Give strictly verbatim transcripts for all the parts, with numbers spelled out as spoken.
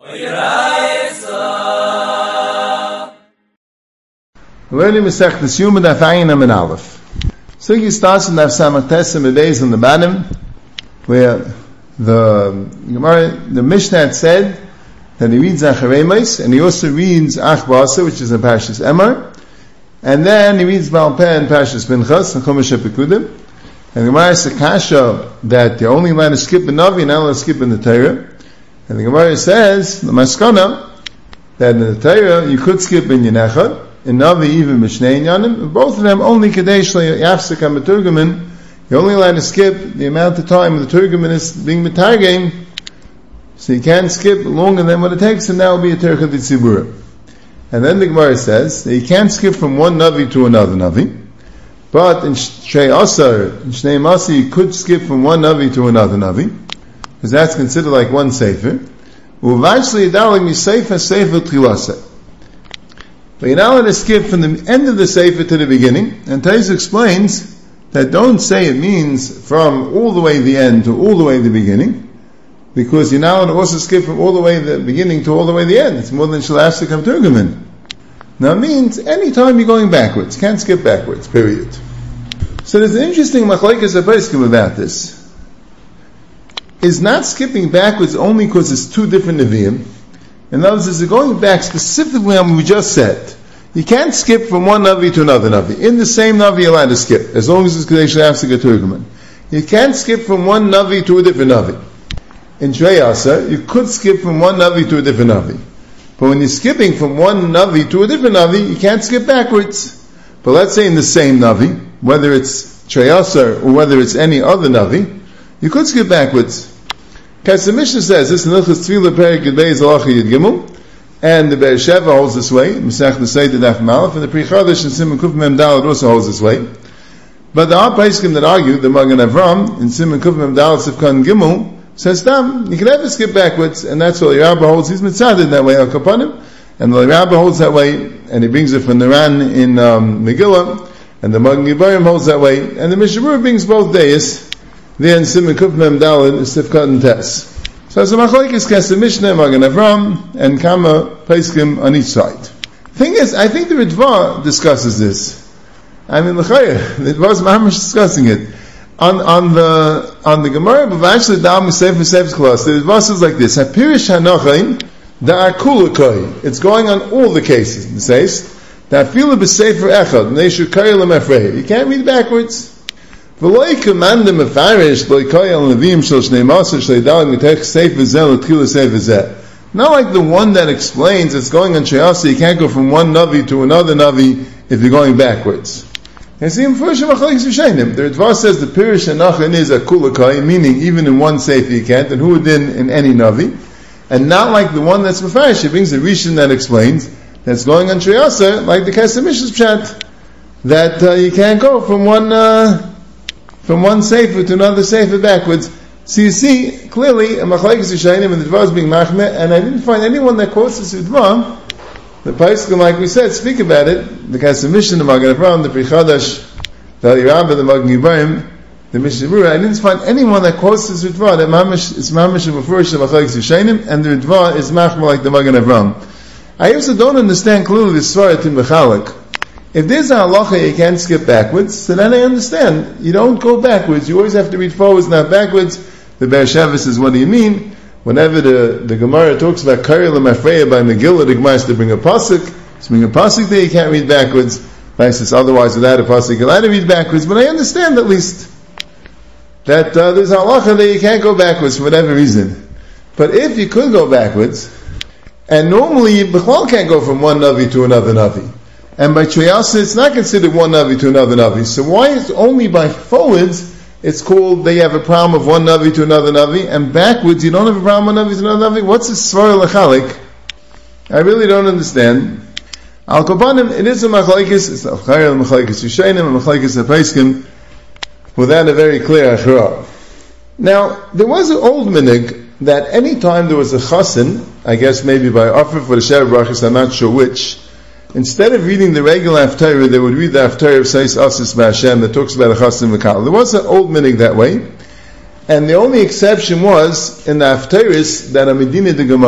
Learning Masechtas Yuma Daf Ayin Amud Aleph. So he starts in Daf Samach Tes Amud Beis on the bottom, where the Gemara, the Mishnah had said that he reads Acharemes, and he also reads Ach Ba'asa, which is in Parshas Emor, and then he reads Baal Peh and Parshas Pinchas and Chumash HaPekudim. And the Gemara is a kasha that you're only allowed to skip in Navi and not allowed to skip in the Torah. And the Gemara says, the Maskana, that in the Torah you could skip in Yenechad, in Navi even Mishnei Yanim, both of them only Kadesh Yafsik HaMeturgamin. You're only allowed to skip the amount of time the Turgamin is being Metargim, so you can't skip longer than what it takes, and that will be a Tercha D'Tzibura. And then the Gemara says that you can't skip from one Navi to another Navi, but in Shnei Asar, in Shnei Masi, you could skip from one Navi to another Navi, because that's considered like one Sefer. Uvashli Yadalim Yiseifa Sefer Tchilasa. But you're not allowed to skip from the end of the Sefer to the beginning, and Tais explains that don't say it means from all the way to the end to all the way to the beginning, because you're not allowed to also skip from all the way to the beginning to all the way to the end. It's more than Shalafsik HaMeturgamin. Now it means any time you're going backwards, can't skip backwards, period. So there's an interesting machlokes haposkim about this. Is not skipping backwards only because it's two different Nevi'im. In other words, is it going back specifically on what we just said? You can't skip from one Navi to another Navi. In the same Navi you're allowed to skip, as long as it's Kadesh Yafsik HaTurgaman. You can't skip from one Navi to a different Navi. In Shnei Asar, you could skip from one Navi to a different Navi. But when you're skipping from one Navi to a different Navi, you can't skip backwards. But let's say in the same Navi, whether it's Shnei Asar or whether it's any other Navi, you could skip backwards. Because the Mishnah says this in Ilchos Tefillah Perek Yud Beis Halacha Yud Gimel, and the Be'er Sheva holds this way, Masech Nesei the Daf Malach, and the Pri Chadash and Simon Kuf Mem Dalet also holds this way. But there are poskim that argue, the Magen Avram, in Simon Kuf Mem Dalet Sivkan Gimel, says, Dam, you can never skip backwards, and that's what the Rabbi holds. He's mitzaded that way, Al Kapanim, and the Rabbi holds that way, and he brings it from the Ran in um, Megillah, and the Magen Yibayim holds that way, and the Mishnah Berurah brings both days. Then Simon Kuf Mem Dalet is Sivkat and Tes. So it's a machlokes Kes Mishnah, Magen Avram, and Kama poskim on each side. Thing is, I think the Ritva discusses this. I mean, l'chayah, the Ritva's mamash discussing it. On on the on the Gemara, but actually Dam Sefer Sefer class, the Ritva says like this: Hapirish Hanochain Da'akulakai. It's going on all the cases. It says that Fila b'Sefer Echad Neishu Kayil Lemefrei. You can't read backwards. V'loi command them afarish loy Kayil Levim Shel Shnei Maser Shnei Dalim Mitech Sefer Zel L'Tchila Sefer Zeh. Not like the one that explains it's going on Sheyasa. You can't go from one Navi to another Navi if you're going backwards. And see, in first of Machlokes Rishonim, the Ritva says the Pirish Hanachan is a kulakai, meaning even in one Sefer you can't, and who in in any Navi, and not like the one that's Mefarish. It brings a Rishon that explains that's going on Sheyasa, like the Kesef Mishnah's Pshat, that uh, you can't go from one uh, from one Sefer to another Sefer backwards. So you see, clearly, a Machlokes Rishonim, and the Ritva is being machmeh, and I didn't find anyone that quotes this Ritva. The poskim, like we said, speak about it. The Kesef Mishnah, the Magen Avram, the Pri Chadash, the Alirabah, the Magen Yibayim, the Mishnah Berurah. I didn't find anyone that quotes this Ritva that mamish is mamish of a first of Machlokes Rishonim, and the Ritva is machmeh like the Magen Avram. I also don't understand clearly the Svarat in Mechalik. If there's a halacha you can't skip backwards, so then I understand. You don't go backwards. You always have to read forwards, not backwards. The Be'er Sheva says, what do you mean? Whenever the, the Gemara talks about Karel and Mafreya by Megillah, the Gemara has to bring a pasuk. To bring a pasuk there, you can't read backwards. I says, otherwise, without a pasuk, you're allowed to read backwards. But I understand at least that uh, there's a halacha that you can't go backwards for whatever reason. But if you could go backwards, and normally you can't go from one Navi to another Navi. And by Sheyasa, it's not considered one Navi to another Navi. So why is only by forwards it's called they have a problem of one Navi to another Navi, and backwards you don't have a problem one Navi to another Navi? What's this Svar L'chalik? I really don't understand. Al Kobanim, it is a Machlokes, it's a Chayil Machlokes Rishonim, a Machlokes HaPoskim, without a very clear Achra. Now, there was an old minig that any time there was a Chasen, I guess maybe by offer for the Sheva Brachas, I'm not sure which, instead of reading the regular Haftarah, they would read the Haftarah of Seis Asis B'Hashem that talks about a Chasim V'Kal. There was an old minig that way, and the only exception was in the Haftarahs that are Medina de Gemara.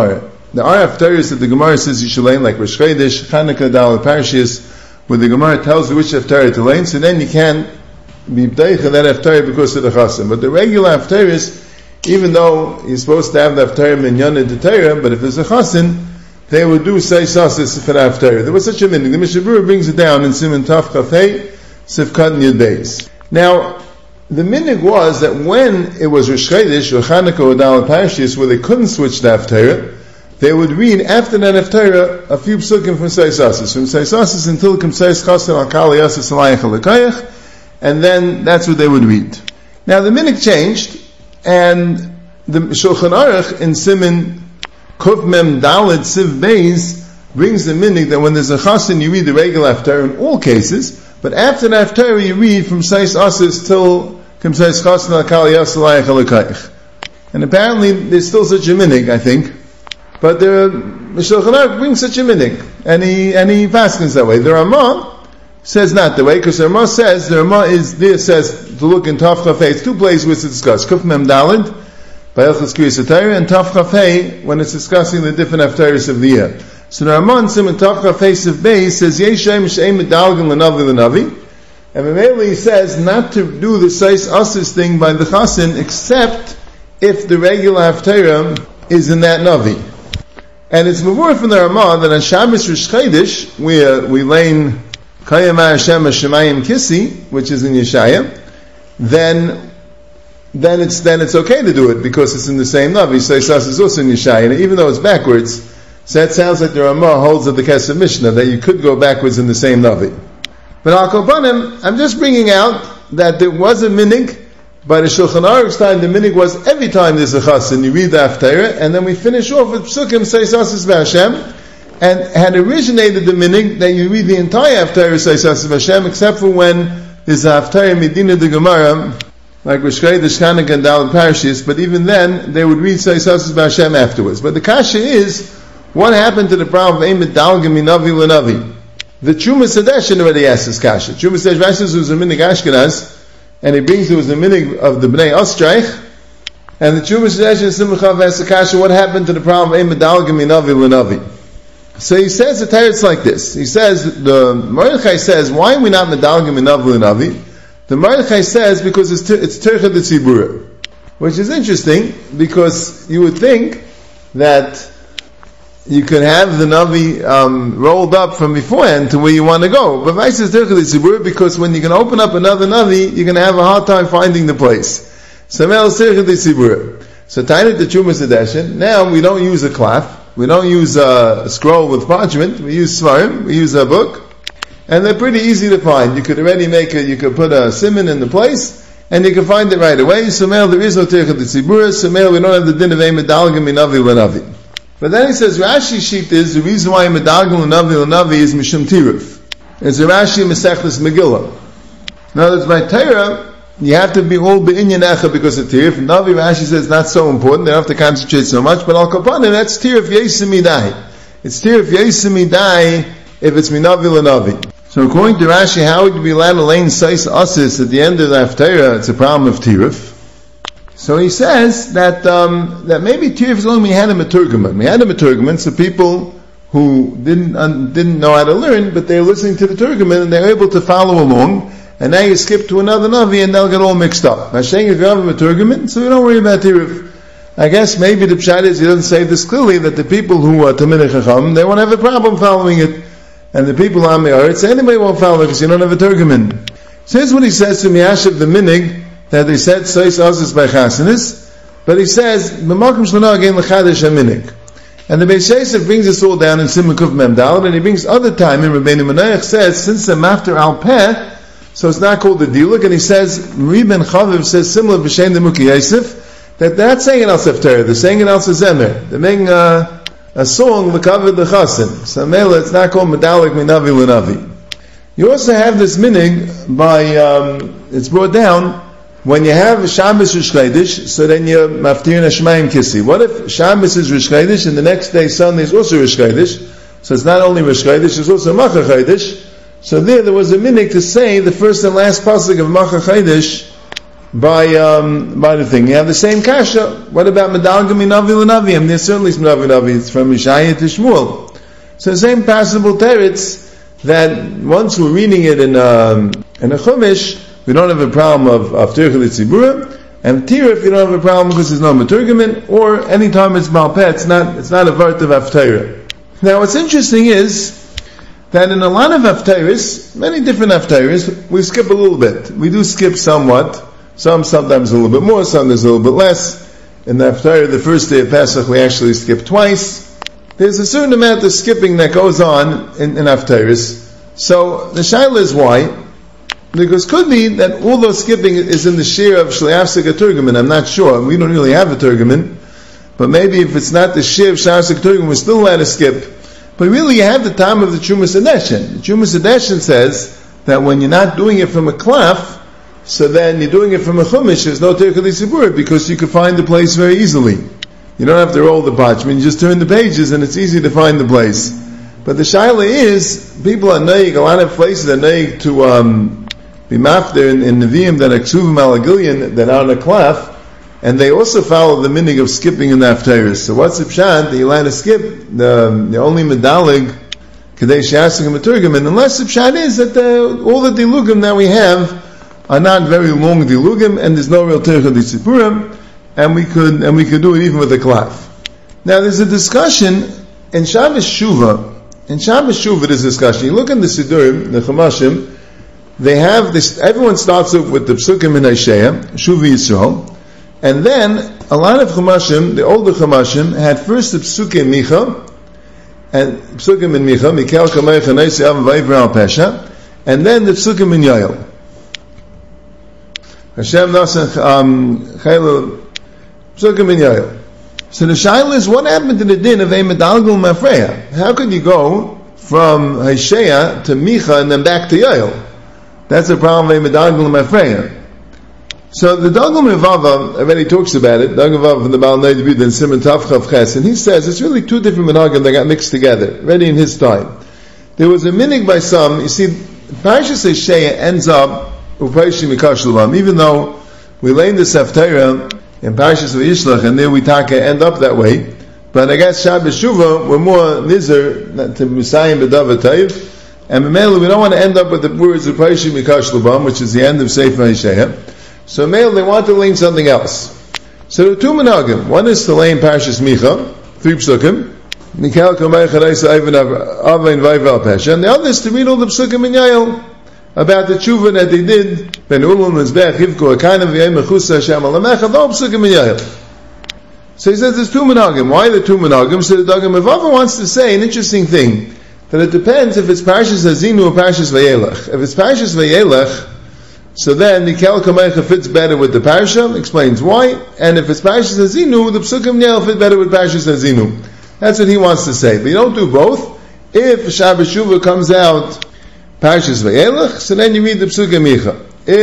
There are haftarahs that the Gemara says you should learn, like Rosh Chodesh, Chanukah, Dalet Parshiyos, where the Gemara tells you which haftarah to learn, so then you can't be b'deich in that haftarah because of the chasim. But the regular haftarahs, even though you're supposed to have the haftarah minyan and the Torah, but if there's a chasim, they would do seis asis for the haftarah. There was such a minhag. The Mishnah Berurah brings it down in Siman Taf Chafei, Sifkat and Yud Beis. Now, the minhag was that when it was Rosh Chodesh or Chanukah or Dalet Parshiyos, where they couldn't switch the haftarah, they would read after that haftarah a few psukim from seis asis, from seis asis until it comes seis chasim al kali asis alayich alekayach, and then that's what they would read. Now the minhag changed, and the Shulchan Aruch in Siman Kuf Mem Dalet Siv Beis brings the minhag that when there's a chasim you read the regular haftarah in all cases, but after the haftarah you read from seis asis till comes seis chasim al kali asis alayich alekayach. And apparently there's still such a minhag, I think. But the Shulchan Aruch brings such a minhag, and he and he paskins that way. The Ramah says not the way, because the Ramah says the Ramah is there says to look in Taf Chafei. It's two places where it's discussed: Kuf Mem Daled by Elchas Kriyas HaTorah, and Taf Chafei when it's discussing the different haftarahs of the year. So the Ramah in Siman Taf Chafei Siv Beis says Yeshem She'em Medalgin L'Navi L'Navi, and Mamela he says not to do the seis asis thing by the chasin except if the regular haftarah is in that navi. And it's mavur from the Ramah that on Shabbos Rosh Chodesh, where we learn Kayamar Hashem Hashemayim Kisi, which is in Yeshaya, then then it's then it's okay to do it because it's in the same navi. Seis asis is also in Yeshaya, and even though it's backwards, so that sounds like the Ramah holds of the Kesef Mishnah that you could go backwards in the same navi. But Al Kopanim, I'm just bringing out that there was a minhag. By the Shulchan Aruch's time, the minhag was every time there's a chasin, you read the haftarah, and then we finish off with psukim seis asis v'Hashem, and had originated the minhag that you read the entire haftarah seis asis v'Hashem, except for when there's a haftarah Medina de Gemara, like Rosh Chodesh, Chanukah, and Dalet Parshiyos, but even then, they would read seis asis v'Hashem afterwards. But the kasha is, what happened to the problem of Ein Medalgim Minavi L'Navi? The Trumas Hadeshin already asked this kasha. Trumas Hadeshin was a minhag Ashkenaz, and he brings it was the minhag of the Bnei Ostreich, and the Trumas Hadeshin Simchav asks the kasha, what happened to the problem of Ein Medalgim Minavi L'Navi? So he says the Teretz like this. He says, the Mordechai says, why are we not Medalgim Minavi L'Navi? The Mordechai says, because it's it's Tircha de Tzibura, which is interesting, because you would think that you could have the Navi um, rolled up from beforehand to where you want to go. But Vice is Tircha de Tzibura, because when you can open up another Navi, you're going to have a hard time finding the place. So Mel is Tircha de Tzibura. So Tainit the Trumas Hadeshin, now we don't use a cloth, we don't use a scroll with parchment, we use Svarim, we use a book, and they're pretty easy to find. You could already make a, you could put a simon in the place, and you can find it right away. So Mel, there is no Tircha de Tzibura, so Mel, we don't have the din of Ein Medalgim Minavi L'Navi. But then he says, Rashi sheet is, the reason why Medalgim L'Navi L'Navi is Mishum Tiruf. It's a Rashi Mesechlis Megillah. In other words, by Torah, you have to be all be'inyan echa because of Tiruf. Navi, Rashi says, not so important, they don't have to concentrate so much, but Al Kapanim, that's Tiruf Yesim Midai. It's Tiruf Yesim Midai if it's Minavi L'Navi. So according to Rashi, how would you be allowed to lane Seis Asis at the end of the Haftarah? It's a problem of Tiruf. So he says that um, that maybe Tiruf is only had a Meturgaman. We had a Meturgaman, so people who didn't um, didn't know how to learn, but they're listening to the Turgaman and they're able to follow along. And now you skip to another Navi and they'll get all mixed up. Hashem, if you have a Meturgaman, so you don't worry about Tiruf. I guess maybe the Pshat is, he doesn't say this clearly, that the people who are Tamid Chacham, they won't have a problem following it. And the people on the earth, anybody won't follow it because you don't have a Turgaman. So here's what he says to Miyashav the Minig, that they said Seis Asis by Chasinis, but he says, B'makom Shlana again l'chadesh haminig. And the Beis Yosef brings this all down in Siman Kuf Mem Daled, and he brings other time in Rabbeinu Menayach says, since the Mafter Al Peh, so it's not called the Diluk, and he says, Mri Ben Chaviv says similar B'Shem the Muki Yosef, that they're not saying it Al Sefter, they're saying it Al Sezemer. They're making a, a song, L'Kavod L'Chasin. So Mela, it's not called Medalik Minavi L'Navi. You also have this minig by, um, it's brought down, when you have Shabbos Rosh Chodesh, so then you're Maftir Neshmayim Kisi. What if Shabbos is Rosh Chodesh, and the next day, Sunday, is also Rosh Chodesh? So it's not only Rosh Chodesh, it's also Macha Chodesh. So there, there was a minig to say the first and last pasuk of Macha Chodesh by um, by the thing. You have the same kasha. What about Medalgam Navi L'Navi? I mean, there's certainly some Navi Navi. It's from Yeshaya to Shmuel. So the same possible teretz that once we're reading it in um, in a Chumash, we don't have a problem of of Tircha L'Tzibura, and Tirif you don't have a problem because there's no Maturgamin, or anytime it's Malpeh, it's not it's not a Vart of Haftarah. Now what's interesting is that in a lot of Haftarahs, many different Haftarahs, we skip a little bit. We do skip somewhat. Some sometimes a little bit more, sometimes a little bit less. In the Haftarah, the first day of Pesach, we actually skip twice. There's a certain amount of skipping that goes on in, in Haftarahs. So the shaila is why? Because could be that all those skipping is in the share of Shle'afsik Turgamin. I'm not sure. We don't really have a Turgamin. But maybe if it's not the share of Shle'afsik Turgamin, we're still allowed to skip. But really you have the time of the Trumas Hadeshin. The Trumas Hadeshin says that when you're not doing it from a klaf, so then you're doing it from a chumash, there's no Tircha L'Tzibura, because you can find the place very easily. You don't have to roll the parchment, you just turn the pages and it's easy to find the place. But the shaila is, people are naig, a lot of places are naig to um, be mafter in, in Nevi'im that are ksuvim al that are on a klaf, and they also follow the minig of skipping in the Haftarahs. So what's the pshat that you're allowed to skip? The, the only medalig, kadesh yasik and unless the pshat is that the, all the dilugim that we have are not very long dilugim, and there's no real Tircha L'Tzibura, and we could and we could do it even with a klaf. Now there's a discussion in Shabbos Shuvah. In Shabbos Shuvah there's a discussion. You look in the Sidurim, the Chumashim, they have this, everyone starts off with the Psukim in Hosea, Shuvah Yisrael, and then a lot of Chumashim, the older Chumashim, had first the Psukim Micha, and Psukim in Micha, Mikel Kamei Chanei Se'av Vayivra Al Pesha, and then the Psukim in Yael. Hashem Nasan um, Chayla Psukim in Yael. So the shaila is, what happened to the din of a medalgul mafreya? How could you go from Hosea to Micha and then back to Yael? That's the problem of a medalgul mafreya. So the Dagul Mevava already talks about it. Dagul Mevava from the Baal Neidvid and Simon Tavchav Ches, and he says it's really two different menagim that got mixed together, already in his time. There was a minig by some. You see, Parashas Hosea ends up even though we lay in the Haftarah in Parashas Vayishlach, and there we taka end up that way, but I guess Shabbos Shuvah we're more nizer to Misayim B'Davar Tayv, and Memela we don't want to end up with the words of Parashas Mikash Lubam, which is the end of Sefer Hosea. So Memela they want to lay something else. So there are two menagim. One is to lay in Parashas Micha, three psukim, Mikel Kamei Chanei Se'av Vayivra Al Pesha, and the other is to read all the psukim in Yael about the tshuva that they did, Ben Ulun Mizbech, Hivko, Akana, V'yem, Mechusa, Hashem, Alamecha, no psukim in Yael. So he says there's two menagim. Why the two menagim? So the Dagul Mevava wants to say an interesting thing, that it depends if it's Parashas Hazinu or Parashas Vayelech. If it's Parashas Vayelech, so then the Kel Kamecha fits better with the Parasha, explains why, and if it's Parashas Hazinu, the psukim in Yael fit better with Parashas Hazinu. That's what he wants to say. But you don't do both. If Shabbos Shuvah comes out Parashas Vayelech, so then you read the Psukim Micha.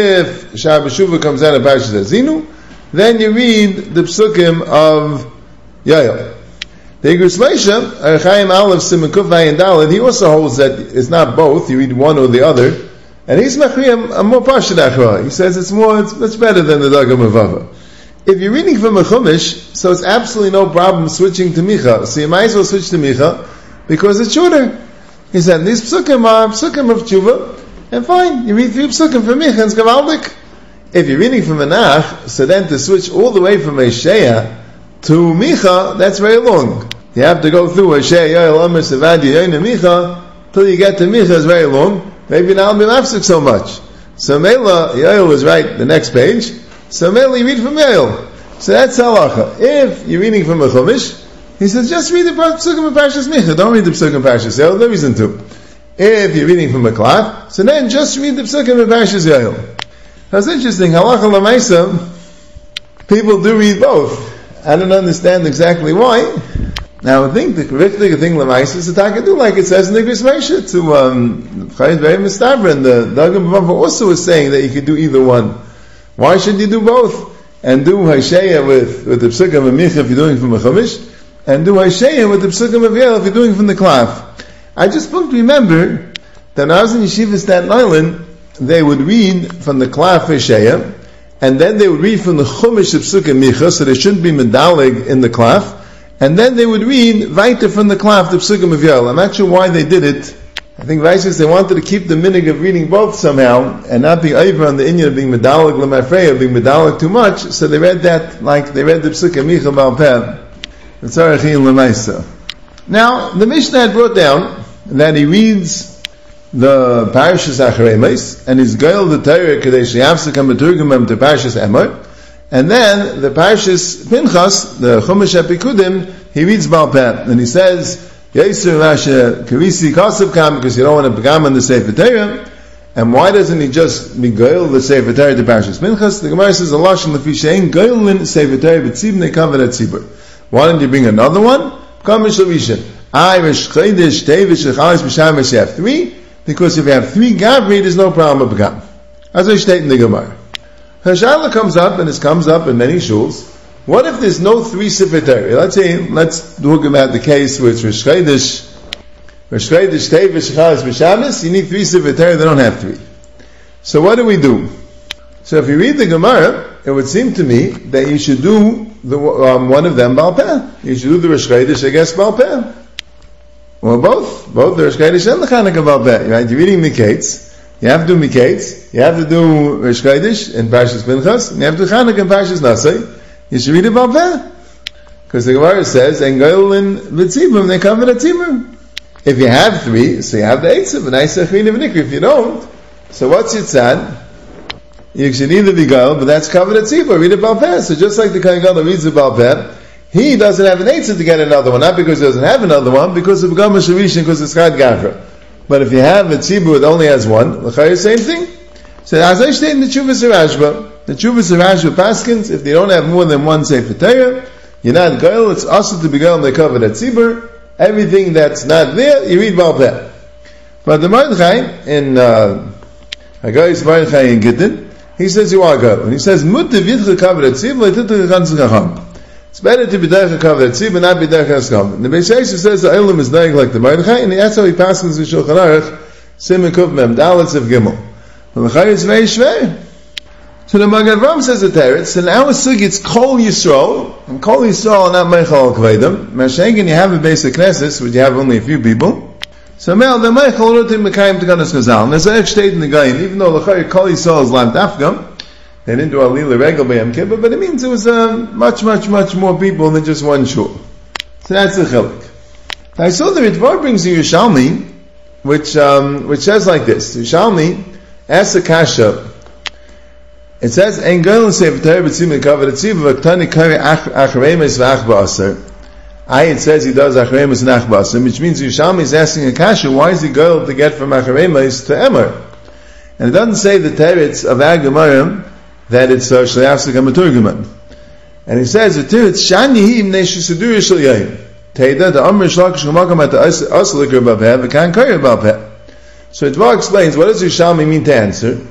If Shabbos Shuvah comes out of Parashas Hazinu, then you read the Psukim of Yael. The Igros Leisha, Archaim Aleph Siman Kuf Vayin Daled, he also holds that it's not both, you read one or the other, and he's Machriya a more Pashad Achra. He says it's more, it's much better than the Dagul Mevava. If you're reading from a Chumash, so it's absolutely no problem switching to Micha. So you might as well switch to Micha, because it's shorter. He said, these psukim are psukim of tshuva, and fine, you read three psukim from Micha, and it's gavaldik. If you're reading from Menach, so then to switch all the way from Hosea to Micha, that's very long. You have to go through Hosea, Yoel, Omer, Sevadi, Yoina, Micha, till you get to Micha, is very long. Maybe now I'll be mafsik so much. So Mela, Yoel is right, the next page. So Mela, you read from Yoel. So that's halacha. If you're reading from a Chumash, he says, just read the psukim of Parashas Micha. Don't read the psukim of Parashas Yael. No reason to. If you're reading from a klaf, so then just read the psukim of Parashas Yael. That's interesting. Halacha l'maisa, people do read both. I don't understand exactly why. Now I think the correct thing l'maisa is that I can do like it says in the Igros Leisha to um, Chaim very Mistabra, and the Dagul Mevava also was saying that you could do either one. Why should you do both? And do Hosea with, with the psukim of Micha if you're doing from a Chumash, and do Hosea with the psukim of Yael if you're doing from the klaf. I just want to remember that when I was in Yeshiva Staten Island, they would read from the klaf Hosea, and then they would read from the Chumash of Psukim Micha, so they shouldn't be medalig in the klaf, and then they would read weiter from the klaf, the Psukim of Yoel. I'm not sure why they did it. I think Vaishas, they wanted to keep the minig of reading both somehow, and not be over on the inyan of being medalig l'mafreya, being medalig too much, so they read that like they read the Psukim Micha Baal Peh. Now, the Mishnah had brought down that he reads the Parashas Acharei, and he's goyel the Torah Kadesh Yavsakam Beturgamam to Parashas Emor, and then the Parashas Pinchas, the Chumash Epikudim, he reads Baal Peh, and he says, Yisur Rasha Karisi Kasav Kam, because you don't want to begam on the Sefer Torah, and why doesn't he just be goyel the Sefer Torah to Parashas Pinchas? The Gemara says, Allah Shem Lefi Shein goyelin Sefer Torah b'tzibnei kavod tzibur. Why don't you bring another one? Kamish Lavisha. I Rish Chaydish Tevish Lechalis B'Shamesh. You have three, because if you have three Gavri, there's no problem with Begam. As I state in the Gemara. Hashala comes up, and this comes up in many shuls. What if there's no three Sefer Torah? Let's say, let's talk about the case where it's Rish Chaydish, Rish Chaydish Tevish Lechalis B'Shamesh. You need three Sefer Torah, they don't have three. So what do we do? So if you read the Gemara, it would seem to me that you should do the, um, one of them Baal Peh. You should do the Rosh Chodesh, I guess, Baal Peh. Well, both. Both the Rosh Chodesh and the Chanukah Baal Peh. Right? You're reading Miketz. You have to do Miketz. You have to do Rosh Chodesh in Parshas Pinchas. And you have to do Chanukah in Parshas Nasai. You should read it Baal Peh. Because the Gemara says, En Goyelin L'tzibum, they cover the Tzibum. If you have three, so you have the Eitzav, and Eisach Rin V'nikri. If you don't, so what's Yitzad? You should either be Goyel, but that's covered at Tzibur. Read it Baal Peh. So just like the Kohen Gadol reads the Baal Peh, he doesn't have an Eitzah to get another one. Not because he doesn't have another one, because of Begam Shavishin, because it's Chad Gavra. But if you have a Tzibur that only has one, the same thing. So as I state in the Chuvas Rashba, the Chuvas Rashba Paskins, if they don't have more than one Sefer Torah, you're not Goyel, it's also to be Goyel, they covered at Tzibur. Everything that's not there, you read Baal Peh. But the Mordechai, in, uh, Hagayis Mordechai in Gittin, he says you are Goyel. And he says, Mutav Yitcha Kavod Tzibur, Leititcha Chantzah Chacham. It's better to be Derech Kavod Tzibur, not be Derech Haskam. And the Beis Yosef says the Eilim is dying like the Mordechai, and that's how he passes the Shulchan Aruch, Simen Kuf Mem, Daletz of Gimel. And the Chai is very shver. So the Magen Avraham says the Teretz, and our Sugi, it's Kol Yisrael, and Kol Yisrael are not Meichal Al-Kvedim. Mashengen, you have a basic Knesset, which you have only a few people. So Mel, the Meichal Rutim Mekayim Tekanas Chazal. And as I state in the Gain, even though L'chai Kol Yisrael is Lam Dafgam, they didn't do Alila Regel B'Yam Kippur, but it means it was uh, much, much, much more people than just one shul. So that's the Chilik. I saw the Ritvar brings you Yerushalmi, which, um, which says like this. Yerushalmi asks a kasha. It says, Ein Goyel Sefer Torah B'Tzibur Kavod Tzibur V'Ktani Kari Acharei Meis V'Ach Ba'aser. I, it says he does Acharei Meis and Ach Ba'aser, which means Yerushalmi is asking a kasha, why is he Goyel to get from Acharei Meis to Emor? And it doesn't say the teretz of Agamarim that it's uh, Shle'afsik HaMaturguman. And he says, the teretz, Shan Yihim Neshusudur Shal Yayim. Teida, the Amr Shlakish Chamakam at the Asalik Ba'al Peh, V'Kan Kari Ba'al Peh. So Itvar explains, what does Yerushalmi mean to answer?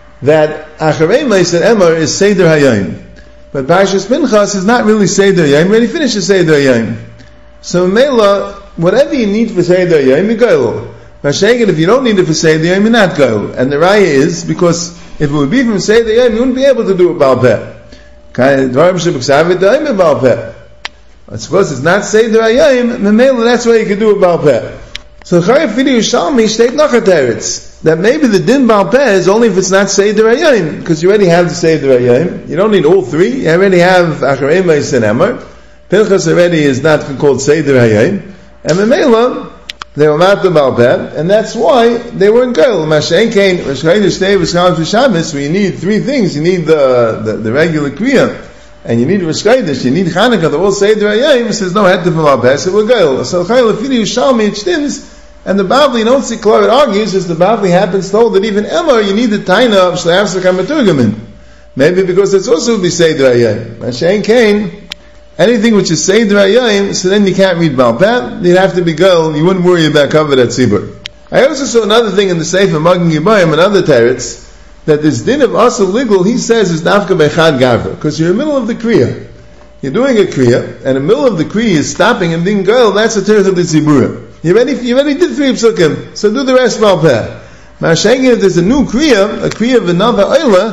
That Acharei Meis and Emor is Seder Hayayim. But Parshas Pinchas is not really Seder Hayayim, when he finishes Seder Hayayim. So Mela, whatever you need for Seder Hayayim, you go. Mashengen, if you don't need it for Seder Hayayim, you're not go. And the Raya is, because if it would be from Seder Hayayim, you wouldn't be able to do it Baal Peh. Dvarim Shebuksavet Hayayim Baal Peh. But suppose it's not Seder Hayayim, Mela, that's why you can do it Baal Peh. So Chayef Fidi Yerushalmi state Nachar Teretz, that maybe the din Baal Peh is only if it's not Seder Hayayim, because you already have the Seder Hayayim. You don't need all three. You already have Acharei Meis and Emor. Pinchas already is not called Seder Hayayim. And Memela, they were not the Baal Peh, and that's why they were in Goyel. Mashen Kain, Rosh Chodesh, Tei, V'Shkav, V'Shabbos, where you need three things. You need the, the, the regular Kriya, and you need Rosh Chodesh, you need Chanukah, they're all Seder Hayayim. It says no head to Baal Peh, so we're Goyel. So Chayel Fidi Yerushalmi, it stems. And the Bavli, you don't see Klor, it argues, as the Bavli happens to hold that even Emor, you need the Taina of Shle'afsik HaMaturgumin. Maybe because it's also be Seder Hayayim. Mashen Kain, anything which is Seder Hayayim, so then you can't read Baal Peh, you'd have to be Goyel, you wouldn't worry about covered at Tzibur. I also saw another thing in the Sefer Magen Yibayim, another teretz, that this din of Asal Ligel, he says, is Dafka Bechad Gavra, because you're in the middle of the Kriya. You're doing a Kriya, and in the middle of the Kriya is stopping and being Goyel, that's the teretz of the Tzibur. You already, you already did three psukim, so do the rest Baal Peh. Masha'egin, if there's a new kriya, a kriya of another oila,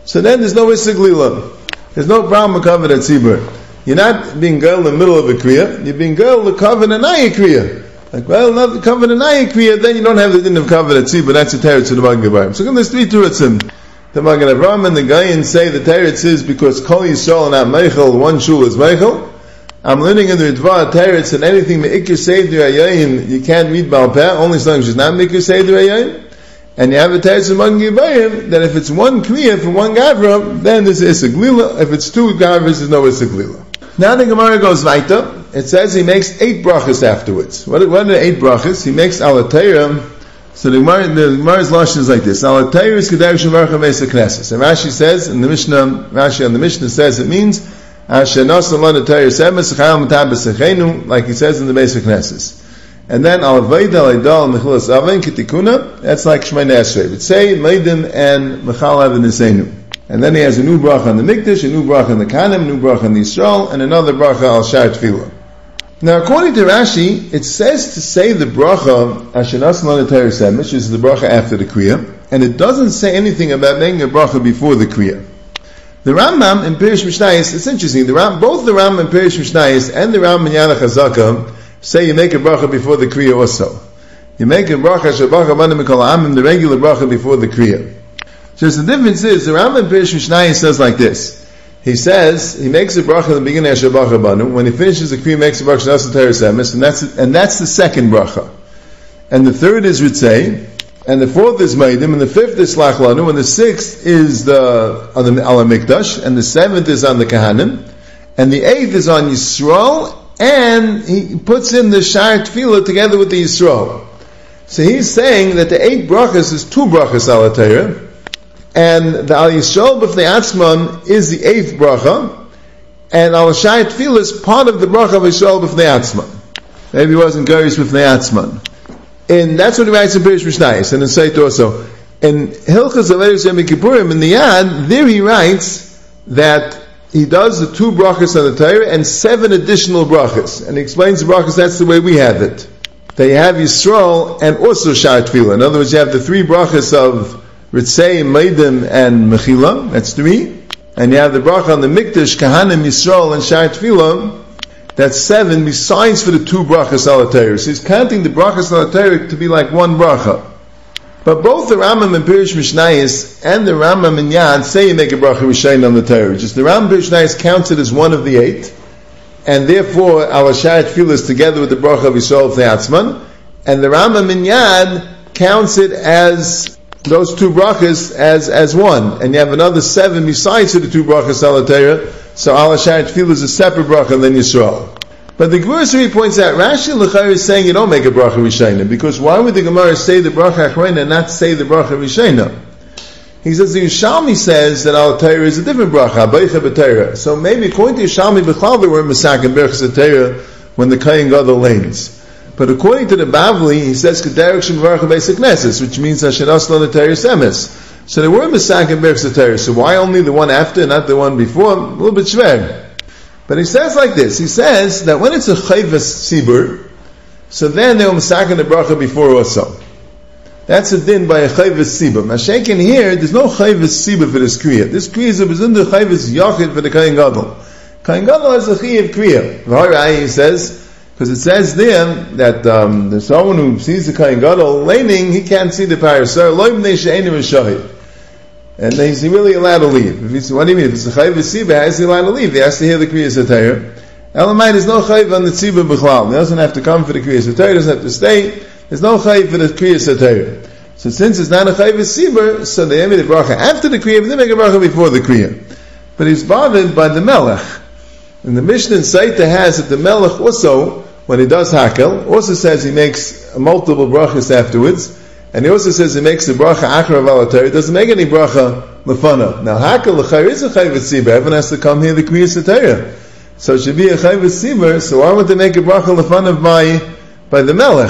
So then there's no Issa Glila. There's no problem with Kavod HaTzibur. You're not being girl in the middle of a Kriya, you're being girl the Kavod Anaya Kriya. Like, well, not the Kavod Anaya Kriya, then you don't have the din of Kavod HaTzibur, that's the teretz of the Magen Avraham. So there's three teretzim. The Magen Avraham and the Gayin say the teretz is because Kol Yisrael and not Meichel, one shul is Meichel. I'm learning in the Ritva teretz and anything Me'ikr Seider Hayayin, you can't read Baal Peh, only as long as it's not Me'ikr Seider Hayayin. And you have a teretz of Magen Avraham that if it's one Kriya from one Gavra, then there's Issa Glila. If it's two Gavras, there's no Issa Glila. Now the Gemara goes weiter. It says he makes eight brachas afterwards. What, what are the eight brachas? He makes Alatayra. So the Gemara, the Gemara's lashon is like this: Alatayra is Kedar Shemar Chameis HaKnesses. And Rashi says in the Mishnah, Rashi on the Mishnah says it means Ashenas Alon Atayra Semes Chayal Matabes Sechenu, like he says in the Beis HaKnesses. And then Alavayda Alaydal Mechilas Aven Kitikuna. That's like Shemay Esrei. But say Meidim and Mechal Aven Nisenu. And then he has a new bracha on the Mikdash, a new bracha on the Kanim, a new bracha on the Yisrael, and another bracha al Shar Tefillah. Now, according to Rashi, it says to say the bracha Ashenas Lanatayr Sem, which is the bracha after the Kriya, and it doesn't say anything about making a bracha before the Kriya. The Rambam in Pirish Mishnayos, it's interesting. The Ram, both the Rambam in Pirish Mishnayos and the Rambam in Yad HaChazaka say you make a bracha before the Kriya also. You make a bracha Shabbat Abanim Mikol Amim, the regular bracha before the Kriya. So the difference is, the Rambam in Pirish Mishnayos says like this. He says, he makes a bracha in the beginning of Shabbat Rabanu. When he finishes the Kriya, he makes a bracha Shnas L'Teres Emes, and that's, and that's the second bracha. And the third is Ritzei, and the fourth is Meidim, and the fifth is Slach Lanu, and the sixth is the, on the Al HaMikdash, and the seventh is on the Kahanim, and the eighth is on Yisrael, and he puts in the Shar Tefillah together with the Yisrael. So he's saying that the eight brachas is two brachas Al HaTorah, and the Al Yisrael B'fnei Atzman is the eighth bracha, and Al Shai Tefillah is part of the bracha of Yisrael B'fnei Atzman. Maybe he wasn't Garish B'fnei Atzman. And that's what he writes in Pirish Mishnayos, and in Seit also. In Hilchas Aleirus Yom Kippurim, in the Yad, there he writes that he does the two brachas on the Torah and seven additional brachas. And he explains the brachas, that's the way we have it. They have Yisrael and also Shai Tefillah. In other words, you have the three brachas of Ritzei, Meidim, and Mechila, that's three. And you have the bracha on the Mikdash, Kahanim, Yisrael, and Shar Tefillah, that's seven, besides for the two brachas al HaTorah. So he's counting the brachas al HaTorah to be like one bracha. But both the Rambam in Pirish Mishnayos and the Rambam in Yad say you make a bracha Rishayim on the Torah. Just the Rambam in Pirish Mishnayos counts it as one of the eight, and therefore al Shar Tefillah is together with the bracha of Yisrael B'fnei Atzman, and the Rambam in Yad counts it as those two brachas as, as one, and you have another seven besides for the two brachas al HaTorah, so al Shar Tefillah is a separate bracha than Yisrael. But the Gemara points out, Rashi L'chayr is saying you don't make a bracha Rishayna, because why would the Gemara say the bracha Achrayna and not say the bracha Rishayna? He says the Yishalmi says that al Torah is a different bracha, Beicha B'Torah. So maybe according to Yishalmi B'chal there were Masak and Berchas Torah when the Kayin Gadol lanes. But according to the Bavli, he says K'derek Shem Baruch HaBeis HaKnesses, which means Hashanas Lo L'Torah Semes. So there were Masak and Berchas Torah. So why only the one after, not the one before? A little bit shver. But he says like this, he says that when it's a chayvas sibur, so then they will masakin the bracha before also. That's a din by a chayvas sibur. Mashaken here, there's no chayvas sibur for this kriya. This kriya is a bezunder chayvas yachid for the kain gadol. Kain gadol has a chiyav kriya. V'harai, he says, because it says there that um, there's someone who sees the kain gadol laning, he can't see the parasar. Lo ibnei she'enim v'shahid. And is he really allowed to leave? If he's, what do you mean? If it's a chayv v'siba, how is he allowed to leave? He has to hear the kriyas HaTorah. Elamai, there's no chayv on the tzibah b'chlal. He doesn't have to come for the kriyas HaTorah, doesn't have to stay. There's no chayv for the kriyas HaTorah. So since it's not a chayv v'siba, so they made the bracha after the kriyah, but they make a bracha before the kriyah. But he's bothered by the melech. And the Mishnah in Saita has that the melech also, when he does hakel, also says he makes multiple brachas afterwards. And he also says he makes the bracha achra of al HaTorah. It doesn't make any bracha lefana. Now hakel l'chayr is a chayv v'tzibur. Everyone has to come here the kriyas HaTorah. So it should be a chayv v'tzibur. So why would they make a bracha lefana by by the melech?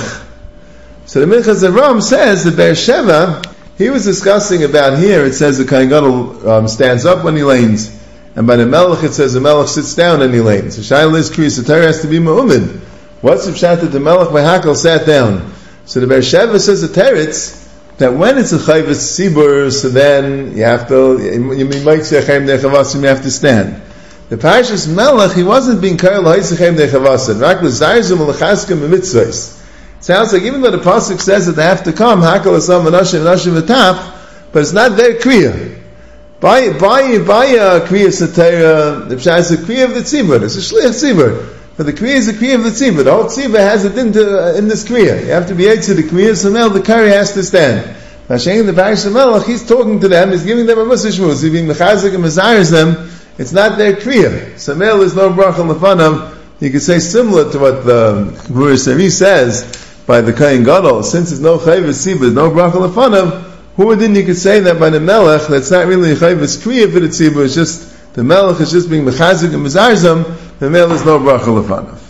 So the Minchas Avraham says that Be'er Sheva, he was discussing about here. It says the kain gadol um, stands up when he lanes, and by the melech it says the melech sits down and he lanes. So shayla is kriyas HaTorah has to be ma'umid. What's the pshat that the melech by hakel sat down? So the Be'er Sheva says the teretz that when it's a chayvus tzibur, so then you have to, you might say chayim dechavasim, you have to stand. The Parashas Melech, he wasn't being karel ha'isachem dechavasim, rak l'zarzim l'chaskem b'mitzvahs. It sounds like even though the pasuk says that they have to come, hakal asam v'nashim v'nashim v'taf, but it's not their kriya. By by by a kriya satira, the pshat is a kriya of the tzibur. It's a shliach tzibur. But the kriya is a kriya of the tzibur. The whole tzibur has it into uh, in this kriya. You have to be able to the kriya. So now the kari has to stand. Hashem the Parashas Melech, he's talking to them. He's giving them a mussar shmuz. He's being mechazik and mezayers them. It's not their kriya. Samel is no bracha lefanam. You could say similar to what the Gvur Sari says by the Kohen Gadol. Since there's no chayvus tzibur, no bracha lefanam. Who then you could say that by the Melech, that's not really a chayvus kriya for the tzibur, it's just, the Melech is just being mechazik and mezarzam, the Melech is no bracha lefanav.